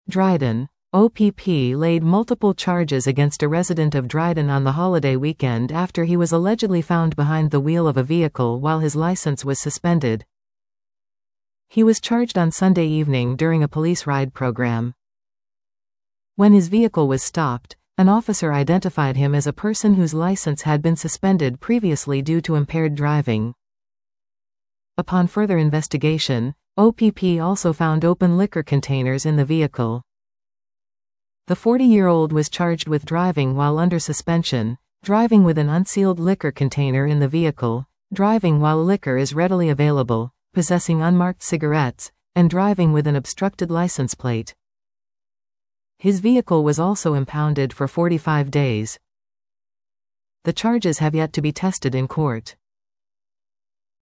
Dryden. OPP laid multiple charges against a resident of Dryden on the holiday weekend after he was allegedly found behind the wheel of a vehicle while his license was suspended. He was charged on Sunday evening during a police ride program. When his vehicle was stopped, an officer identified him as a person whose license had been suspended previously due to impaired driving. Upon further investigation, OPP also found open liquor containers in the vehicle. The 40-year-old was charged with driving while under suspension, driving with an unsealed liquor container in the vehicle, driving while liquor is readily available, possessing unmarked cigarettes, and driving with an obstructed license plate. His vehicle was also impounded for 45 days. The charges have yet to be tested in court.